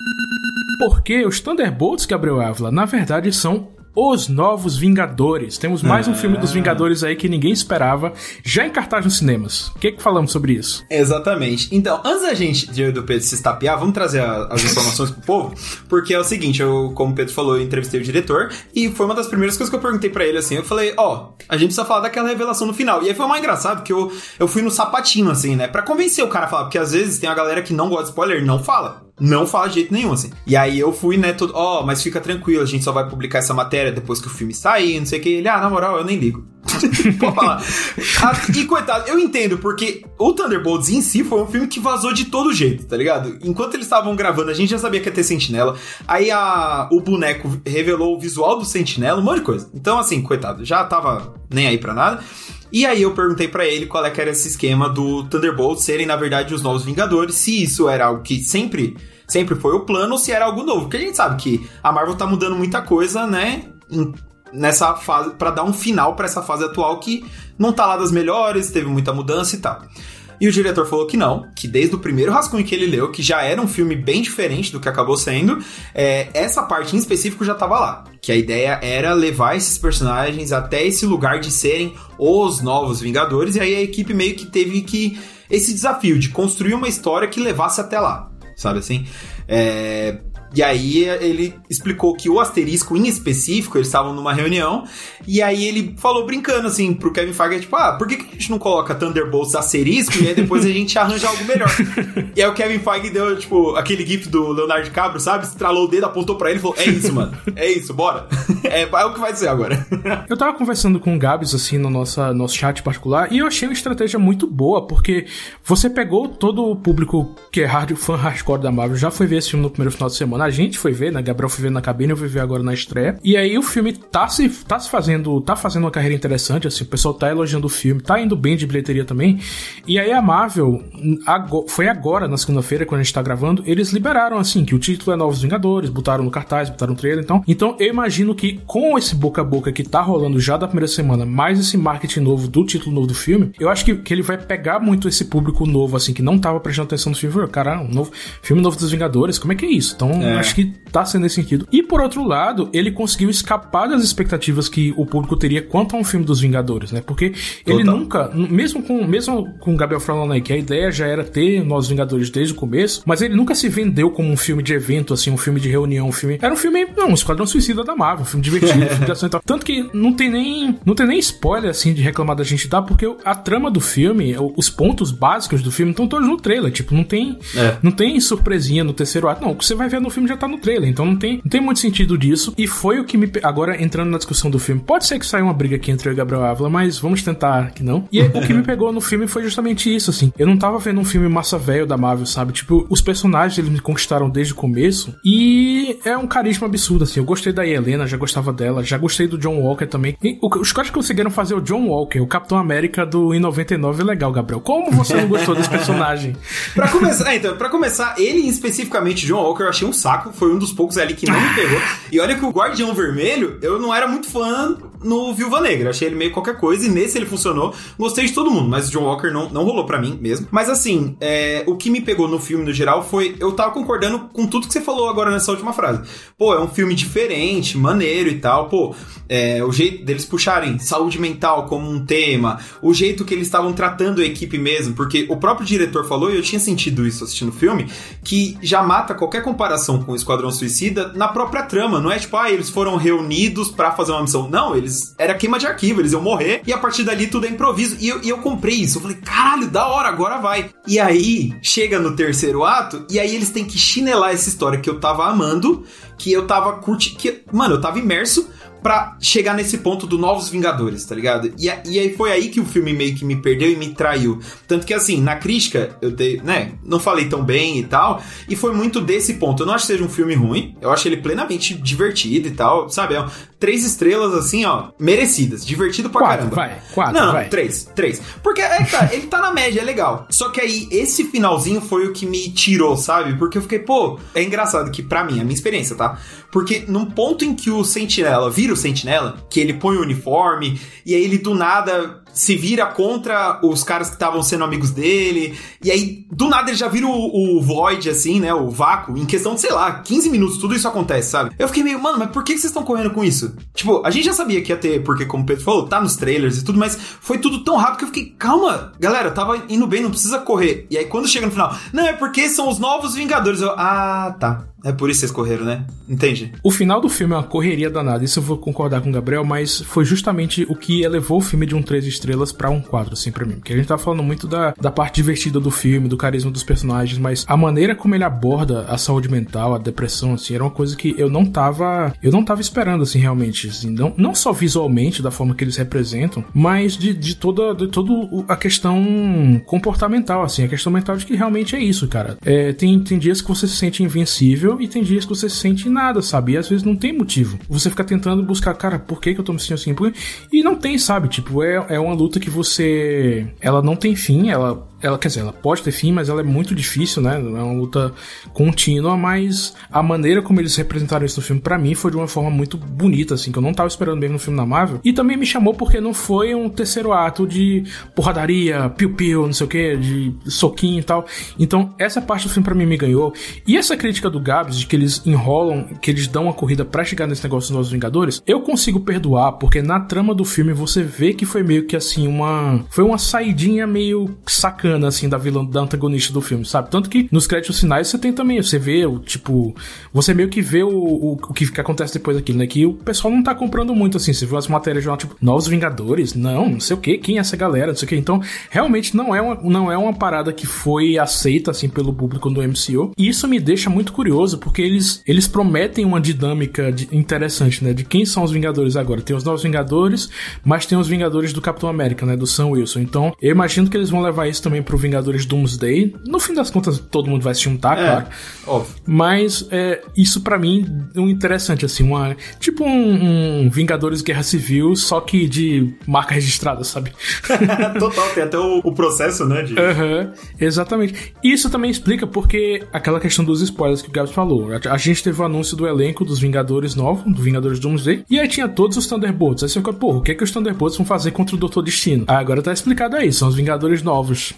Porque os Thunderbolts, Gabriel Ávila, na verdade são Os Novos Vingadores. Temos mais ah. um filme dos Vingadores aí que ninguém esperava, já em cartaz nos cinemas. O que que falamos sobre isso? Exatamente. Então, antes da gente, de, do Pedro se estapear, vamos trazer a, as informações pro povo, porque é o seguinte, eu, como o Pedro falou, eu entrevistei o diretor, e foi uma das primeiras coisas que eu perguntei pra ele, assim, eu falei, ó, oh, a gente precisa falar daquela revelação no final. E aí foi mais engraçado, que eu, eu fui no sapatinho, assim, né, pra convencer o cara a falar, porque às vezes tem a galera que não gosta de spoiler e não fala. Não fala de jeito nenhum, assim. E aí eu fui, né, todo... Ó, oh, mas fica tranquilo, a gente só vai publicar essa matéria depois que o filme sair, não sei o que. Ele, ah, na moral, eu nem ligo. Pode falar. Ah, e coitado, eu entendo, porque o Thunderbolts em si foi um filme que vazou de todo jeito, tá ligado? Enquanto eles estavam gravando, a gente já sabia que ia ter Sentinela. Aí a... o boneco revelou o visual do Sentinela, um monte de coisa. Então, assim, coitado, já tava nem aí pra nada. E aí eu perguntei pra ele qual é que era esse esquema do Thunderbolts serem, na verdade, os Novos Vingadores, se isso era algo que sempre, sempre foi o plano ou se era algo novo. Porque a gente sabe que a Marvel tá mudando muita coisa, né, em, nessa fase, pra dar um final pra essa fase atual que não tá lá das melhores, teve muita mudança e tal. E o diretor falou que não, que desde o primeiro rascunho que ele leu, que já era um filme bem diferente do que acabou sendo, é, essa parte em específico já tava lá. Que a ideia era levar esses personagens até esse lugar de serem os Novos Vingadores, e aí a equipe meio que teve que esse desafio de construir uma história que levasse até lá, sabe assim? É... E aí ele explicou que o asterisco em específico, eles estavam numa reunião, e aí ele falou brincando assim pro Kevin Feige, tipo, ah, por que, que a gente não coloca Thunderbolts asterisco e aí depois a gente arranja algo melhor? E aí o Kevin Feige deu, tipo, aquele gif do Leonardo DiCaprio, sabe? Estralou o dedo, apontou pra ele e falou, é isso, mano, é isso, bora. É, é o que vai ser agora. Eu tava conversando com o Gabs, assim, no nosso, nosso chat particular, e eu achei uma estratégia muito boa, porque você pegou todo o público que é hard, fã hardcore da Marvel, já foi ver esse filme no primeiro final de semana, a gente foi ver, né? Gabriel foi ver na cabine, eu fui ver agora na estreia. E aí o filme tá se, tá se fazendo, tá fazendo uma carreira interessante, assim, o pessoal tá elogiando o filme, tá indo bem de bilheteria também. E aí a Marvel, agora, foi agora, na segunda-feira, quando a gente tá gravando, eles liberaram, assim, que o título é Novos Vingadores, botaram no cartaz, botaram no trailer, então. Então eu imagino que com esse boca a boca que tá rolando já da primeira semana, mais esse marketing novo do título novo do filme, eu acho que, que ele vai pegar muito esse público novo, assim, que não tava prestando atenção no filme. Cara, um novo filme novo dos Vingadores, como é que é isso? Então, é. acho que tá sendo nesse sentido. E por outro lado, ele conseguiu escapar das expectativas que o público teria quanto a um filme dos Vingadores, né? Porque ele Total. nunca, mesmo com, mesmo com o Gabriel falando aí que a ideia já era ter Novos Vingadores desde o começo, mas ele nunca se vendeu como um filme de evento, assim, um filme de reunião, um filme... Era um filme, não, um Esquadrão Suicida da Marvel, um filme divertido, um filme de ação e tal. Tanto que não tem nem, não tem nem spoiler, assim, de reclamar da gente dar, porque a trama do filme, os pontos básicos do filme estão todos no trailer, tipo, não tem, é. não tem surpresinha no terceiro ato, não, o que você vai ver no filme já tá no trailer, então não tem, não tem muito sentido disso, e foi o que me... Agora, entrando na discussão do filme, pode ser que saia uma briga aqui entre eu e Gabriel Ávila, mas vamos tentar que não. E o que me pegou no filme foi justamente isso, assim, eu não tava vendo um filme massa velho da Marvel, sabe, tipo, os personagens, eles me conquistaram desde o começo, e é um carisma absurdo, assim, eu gostei da Helena, já gostava dela, já gostei do John Walker também, e os caras conseguiram fazer o John Walker, o Capitão América do em noventa e nove, é legal, Gabriel, como você não gostou desse personagem? Pra começar, é, então, pra começar, ele especificamente, John Walker, eu achei um saco, foi um dos poucos ali que não me pegou, e olha que o Guardião Vermelho, eu não era muito fã no Viúva Negra, achei ele meio qualquer coisa, e nesse ele funcionou, gostei de todo mundo, mas o John Walker não, não rolou pra mim mesmo, mas assim, é, o que me pegou no filme no geral foi, eu tava concordando com tudo que você falou agora nessa última frase, pô, é um filme diferente, maneiro e tal, pô, é, o jeito deles puxarem saúde mental como um tema, o jeito que eles estavam tratando a equipe mesmo, porque o próprio diretor falou, e eu tinha sentido isso assistindo o filme, que já mata qualquer comparação com o Esquadrão Suicida na própria trama, não é tipo, ah, eles foram reunidos pra fazer uma missão, não, eles, era queima de arquivo, eles iam morrer, e a partir dali tudo é improviso, e eu, e eu comprei isso, eu falei, caralho, da hora, agora vai, e aí, chega no terceiro ato, e aí eles têm que chinelar essa história que eu tava amando, que eu tava curtindo, que, mano, eu tava imerso pra chegar nesse ponto do Novos Vingadores, tá ligado? E, e aí foi aí que o filme meio que me perdeu e me traiu. Tanto que, assim, na crítica, eu dei, né, não falei tão bem e tal, e foi muito desse ponto. Eu não acho que seja um filme ruim, eu acho ele plenamente divertido e tal, sabe? É três estrelas, assim, ó, merecidas, divertido pra quatro, caramba. Vai, quatro, não, vai. Não, três, três. Porque, é, tá, ele tá na média, é legal. Só que aí, esse finalzinho foi o que me tirou, sabe? Porque eu fiquei, pô, é engraçado que pra mim, a minha experiência, tá? Porque num ponto em que o Sentinela vira o Sentinela, que ele põe o uniforme, e aí ele do nada se vira contra os caras que estavam sendo amigos dele, e aí do nada ele já vira o, o Void, assim, né, o vácuo, em questão de, sei lá, quinze minutos, tudo isso acontece, sabe? Eu fiquei meio, mano, mas por que vocês estão correndo com isso? Tipo, a gente já sabia que ia ter, porque como o Pedro falou, tá nos trailers e tudo, mas foi tudo tão rápido que eu fiquei, calma, galera, tava indo bem, não precisa correr. E aí quando chega no final, não, é porque são os Novos Vingadores, eu, ah, tá. É por isso que vocês correram, né? Entende? O final do filme é uma correria danada, isso eu vou concordar com o Gabriel, mas foi justamente o que elevou o filme de um três estrelas pra um quatro, assim, pra mim. Porque a gente tá falando muito da, da parte divertida do filme, do carisma dos personagens, mas a maneira como ele aborda a saúde mental, a depressão, assim, era uma coisa que eu não tava, eu não tava esperando, assim, realmente, assim, não, não só visualmente, da forma que eles representam, mas de, de toda, de toda a questão comportamental, assim, a questão mental de que realmente é isso, cara. É, tem, tem dias que você se sente invencível, e tem dias que você se sente nada, sabe? E às vezes não tem motivo. Você fica tentando buscar, cara, por que que eu tô me sentindo assim? Por... E não tem, sabe? Tipo, é, é uma luta que você... Ela não tem fim, ela... Ela, quer dizer, ela pode ter fim, mas ela é muito difícil, né? É uma luta contínua, mas a maneira como eles representaram isso no filme, pra mim, foi de uma forma muito bonita, assim, que eu não tava esperando mesmo no filme da Marvel. E também me chamou porque não foi um terceiro ato de porradaria, piu-piu, não sei o que, de soquinho e tal. Então, essa parte do filme pra mim me ganhou. E essa crítica do Gabs, de que eles enrolam, que eles dão uma corrida pra chegar nesse negócio dos Novos Vingadores, eu consigo perdoar, porque na trama do filme você vê que foi meio que, assim, uma... Foi uma saidinha meio sacana, assim, da vilã, da antagonista do filme, sabe? Tanto que nos créditos finais você tem também, você vê o, tipo, você meio que vê o, o, o que, que acontece depois daquilo, né? Que o pessoal não tá comprando muito, assim, você viu as matérias de tipo, Novos Vingadores? Não, não sei o que, quem é essa galera, não sei o que. Então, realmente não é uma, não é uma parada que foi aceita, assim, pelo público do M C U. E isso me deixa muito curioso, porque eles, eles prometem uma dinâmica de, interessante, né? De quem são os Vingadores agora. Tem os Novos Vingadores, mas tem os Vingadores do Capitão América, né? Do Sam Wilson. Então, eu imagino que eles vão levar isso também pro Vingadores Doomsday. No fim das contas, todo mundo vai se juntar, é, claro. Óbvio. Mas é, isso pra mim é um interessante, assim, uma, tipo um, um Vingadores Guerra Civil, só que de marca registrada, sabe? Total, tem até o, o processo, né? De... Uhum, exatamente. Isso também explica porque aquela questão dos spoilers que o Gabs falou. A, a gente teve o anúncio do elenco dos Vingadores novos, do Vingadores Doomsday, e aí tinha todos os Thunderbolts. Aí você fica, pô, o que é que os Thunderbolts vão fazer contra o Doutor Destino? Ah, agora tá explicado aí, são os Vingadores novos.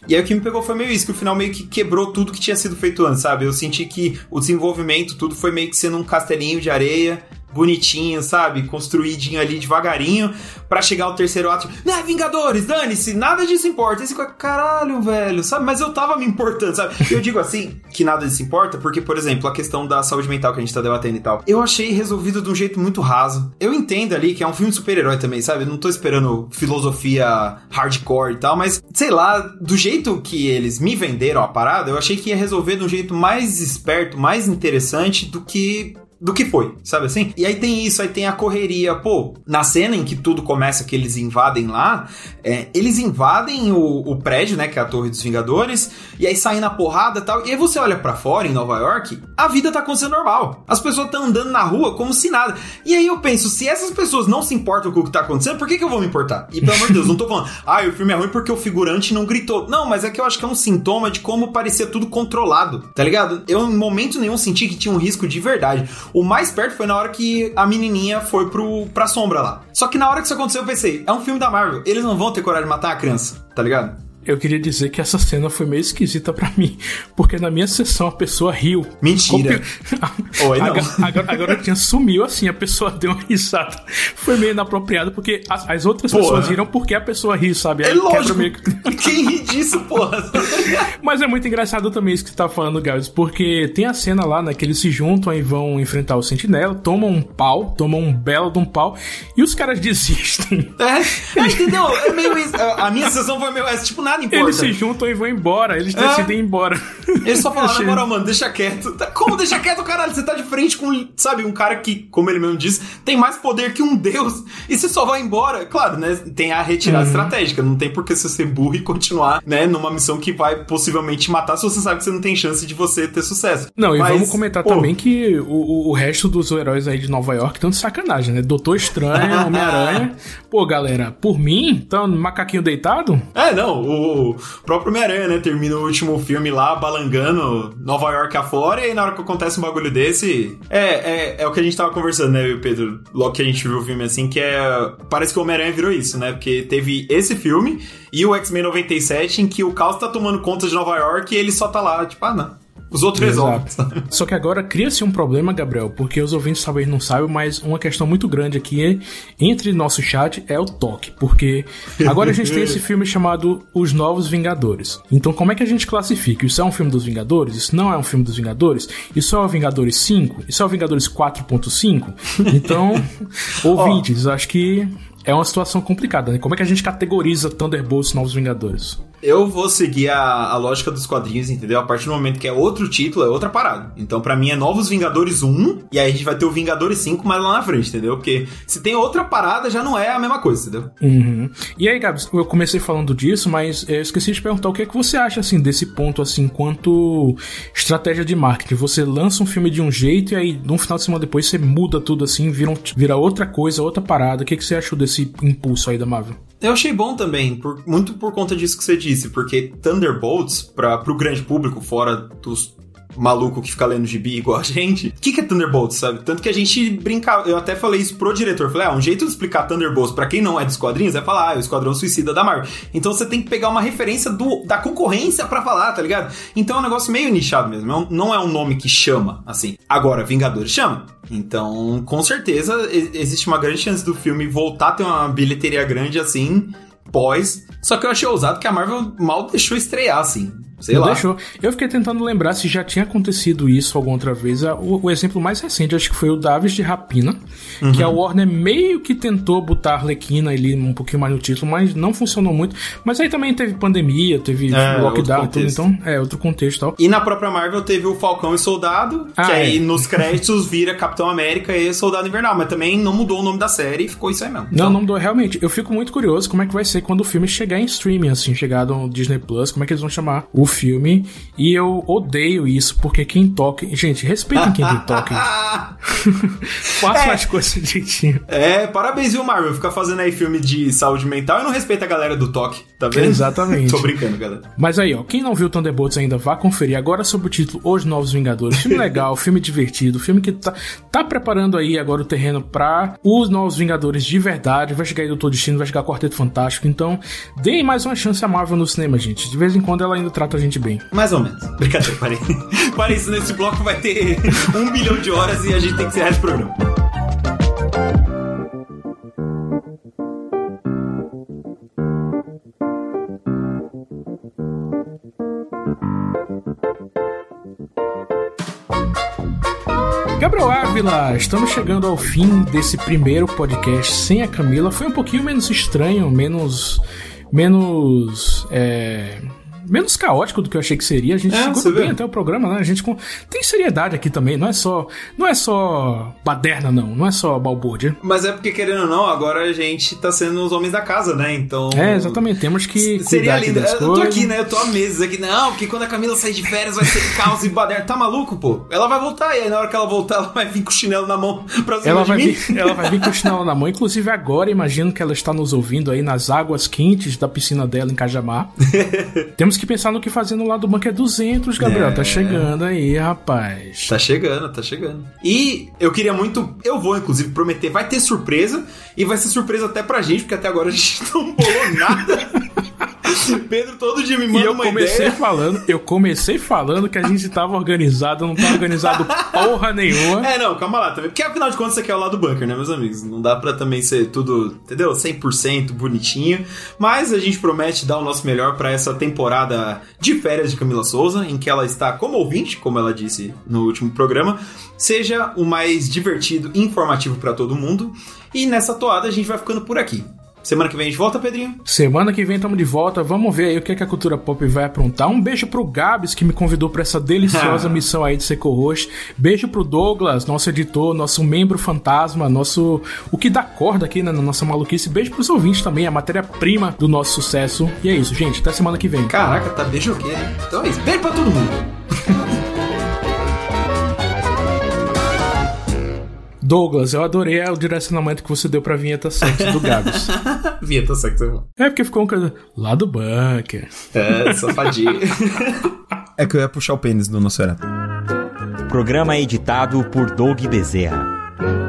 E aí o que me pegou foi meio isso, que o final meio que quebrou tudo que tinha sido feito antes, sabe? Eu senti que o desenvolvimento, tudo foi meio que sendo um castelinho de areia, bonitinho, sabe? Construidinho ali devagarinho, pra chegar ao terceiro ato. Né, Vingadores, dane-se, nada disso importa. Esse caralho, velho, sabe? Mas eu tava me importando, sabe? Eu digo assim, que nada disso importa, porque, por exemplo, a questão da saúde mental que a gente tá debatendo e tal, eu achei resolvido de um jeito muito raso. Eu entendo ali que é um filme de super-herói também, sabe? Eu não tô esperando filosofia hardcore e tal, mas, sei lá, do jeito que eles me venderam a parada, eu achei que ia resolver de um jeito mais esperto, mais interessante do que... do que foi, sabe assim? E aí tem isso, aí tem a correria, pô, na cena em que tudo começa, que eles invadem lá, é, eles invadem o, o prédio, né, que é a Torre dos Vingadores, e aí saem na porrada e tal, e aí você olha pra fora, em Nova York, a vida tá acontecendo normal, as pessoas estão andando na rua como se nada, e aí eu penso, se essas pessoas não se importam com o que tá acontecendo, por que que eu vou me importar? E pelo amor de Deus, não tô falando, ah, o filme é ruim porque o figurante não gritou, não, mas é que eu acho que é um sintoma de como parecia tudo controlado, tá ligado? Eu em momento nenhum senti que tinha um risco de verdade. O mais perto foi na hora que a menininha foi pro, pra sombra lá. Só que na hora que isso aconteceu, eu pensei, é um filme da Marvel, eles não vão ter coragem de matar a criança, tá ligado? Eu queria dizer que essa cena foi meio esquisita pra mim, porque na minha sessão a pessoa riu. Mentira. Como... Oi, não. Agora, agora tinha sumiu assim, a pessoa deu uma risada. Foi meio inapropriado, porque as, as outras porra. pessoas riram porque a pessoa riu, sabe? Aí é lógico. Meio... Quem ri disso, porra? Mas é muito engraçado também isso que você tá falando, Gabs, porque tem a cena lá, né, que eles se juntam e vão enfrentar o Sentinela, tomam um pau, tomam um belo de um pau, e os caras desistem. É, é entendeu? É meio isso. A minha sessão foi meio... É tipo, nada importa. Eles se juntam e vão embora, eles decidem é. ir embora. Eles só falaram, agora, mano, deixa quieto. Como deixa quieto, caralho? Você tá de frente com, sabe, um cara que, como ele mesmo disse, tem mais poder que um deus, e você só vai embora. Claro, né, tem a retirada uhum. estratégica, não tem por que você ser burro e continuar, né, numa missão que vai possivelmente te matar se você sabe que você não tem chance de você ter sucesso. Não, Mas, e vamos comentar pô, também que o, o resto dos heróis aí de Nova York estão de sacanagem, né? Doutor Estranho, Homem-Aranha. Pô, galera, por mim, tá no macaquinho deitado? É, não, o próprio Homem-Aranha, né, termina o último filme lá, balangando Nova York afora, e aí na hora que acontece um bagulho desse, é, é, é o que a gente tava conversando, né, eu e o Pedro, logo que a gente viu o filme, assim, que é, parece que o Homem-Aranha virou isso, né, porque teve esse filme e o X-Men noventa e sete, em que o caos tá tomando conta de Nova York e ele só tá lá, tipo, ah, não. Os outros resolvem. Só que agora cria-se um problema, Gabriel, porque os ouvintes talvez não saibam, mas uma questão muito grande aqui é, entre nosso chat é o toque, porque agora a gente tem esse filme chamado Os Novos Vingadores. Então como é que a gente classifica? Isso é um filme dos Vingadores? Isso não é um filme dos Vingadores? Isso é o Vingadores cinco? Isso é o Vingadores quatro ponto cinco? Então, ouvintes, oh. acho que é uma situação complicada, né? Como é que a gente categoriza Thunderbolts Novos Vingadores? Eu vou seguir a, a lógica dos quadrinhos, entendeu? A partir do momento que é outro título, é outra parada. Então, pra mim, é Novos Vingadores um, e aí a gente vai ter o Vingadores cinco mais lá na frente, entendeu? Porque se tem outra parada, já não é a mesma coisa, entendeu? Uhum. E aí, Gabs, eu comecei falando disso, mas eu esqueci de perguntar o que é que você acha, assim, desse ponto, assim, quanto estratégia de marketing. Você lança um filme de um jeito e aí, num final de semana depois, você muda tudo, assim, vira, um, vira outra coisa, outra parada. O que, é que você achou desse impulso aí da Marvel? Eu achei bom também, por, muito por conta disso que você disse, porque Thunderbolts, pra, pro grande público, fora dos maluco que fica lendo gibi igual a gente, o que, que é Thunderbolts, sabe? Tanto que a gente brincava, eu até falei isso pro diretor, falei, ah, um jeito de explicar Thunderbolts pra quem não é dos quadrinhos é falar, ah, é o Esquadrão Suicida da Marvel. Então você tem que pegar uma referência do, da concorrência pra falar, tá ligado? Então é um negócio meio nichado mesmo, é um, não é um nome que chama, assim. Agora, Vingadores chama. Então, com certeza, existe uma grande chance do filme voltar a ter uma bilheteria grande, assim, pós. Só que eu achei ousado que a Marvel mal deixou estrear, assim. Sei não lá. Deixou. Eu fiquei tentando lembrar se já tinha acontecido isso alguma outra vez. O, o exemplo mais recente, acho que foi o da Aves de Rapina, uhum. que a Warner meio que tentou botar a Arlequina ali um pouquinho mais no título, mas não funcionou muito. Mas aí também teve pandemia, teve é, lockdown, tudo, então é outro contexto e tal. E na própria Marvel teve o Falcão e Soldado, ah, que é. aí nos créditos vira Capitão América e Soldado Invernal, mas também não mudou o nome da série e ficou isso aí mesmo. Não, então... não mudou, realmente. Eu fico muito curioso como é que vai ser quando o filme chegar em streaming, assim, chegar no Disney Plus, como é que eles vão chamar o filme. E eu odeio isso, porque quem toca... Gente, respeitem quem tem toque. Façam é. as coisas direitinho. É, parabéns, viu, Marvel? Ficar fazendo aí filme de saúde mental e não respeita a galera do toque, tá vendo? Exatamente. Tô brincando, galera. Mas aí, ó, quem não viu Thunderbolts ainda, vá conferir. Agora sobre o título Os Novos Vingadores. Filme legal, filme divertido, filme que tá, tá preparando aí agora o terreno pra os Novos Vingadores de verdade. Vai chegar aí Doutor Destino, vai chegar Quarteto Fantástico. Então, deem mais uma chance a Marvel no cinema, gente. De vez em quando ela ainda trata a gente bem. Mais ou menos. Brincadeira, parei. Parei, isso nesse bloco vai ter um bilhão de horas e a gente tem que encerrar esse programa. Gabriel Ávila, estamos chegando ao fim desse primeiro podcast sem a Camila. Foi um pouquinho menos estranho, menos... menos... é... menos caótico do que eu achei que seria. A gente é, chegou bem vê? até o programa, né? A gente com... tem seriedade aqui também, não é só não é só baderna, não. Não é só balbúrdia. Mas é porque, querendo ou não, agora a gente tá sendo os homens da casa, né? Então... É, exatamente. Temos que seria lindo. Das eu coisas. tô aqui, né? Eu tô há meses aqui. Não, porque quando a Camila sair de férias vai ser caos e baderna. Tá maluco, pô? Ela vai voltar e aí na hora que ela voltar, ela vai vir com o chinelo na mão pra cima ela de vai mim. Vir, ela vai vir com o chinelo na mão. Inclusive agora, imagino que ela está nos ouvindo aí nas águas quentes da piscina dela em Cajamar. Temos que pensar no que fazer no lado do banco é duzentos, Gabriel. É. Tá chegando aí, rapaz. Tá chegando, tá chegando. E eu queria muito... Eu vou, inclusive, prometer. Vai ter surpresa. E vai ser surpresa até pra gente, porque até agora a gente não bolou nada. Pedro todo dia me manda e eu uma comecei ideia. falando, eu comecei falando que a gente tava organizado, não tava organizado porra nenhuma. É, não, calma lá também. Porque afinal de contas você quer o lado do bunker, né, meus amigos? Não dá pra também ser tudo, entendeu? cem por cento bonitinho. Mas a gente promete dar o nosso melhor pra essa temporada de férias de Camila Souza, em que ela está como ouvinte, como ela disse no último programa, seja o mais divertido e informativo pra todo mundo. E nessa toada a gente vai ficando por aqui. Semana que vem a gente volta, Pedrinho? Semana que vem estamos de volta. Vamos ver aí o que, é que a Cultura Pop vai aprontar. Um beijo pro Gabs, que me convidou para essa deliciosa missão aí de ser co-host. Beijo pro Douglas, nosso editor, nosso membro fantasma, nosso... o que dá corda aqui, né, na nossa maluquice. Beijo pros ouvintes também, a matéria-prima do nosso sucesso. E é isso, gente. Até semana que vem. Caraca, tá beijoqueiro, hein? Então é isso. Beijo pra todo mundo. Douglas, eu adorei o direcionamento que você deu pra vinheta sexy do Gabs. Vinheta sexy, é bom. É porque ficou um coisa lá do bunker. É, safadinho. É que eu ia puxar o pênis do Nosferatu. Programa editado por Doug Bezerra.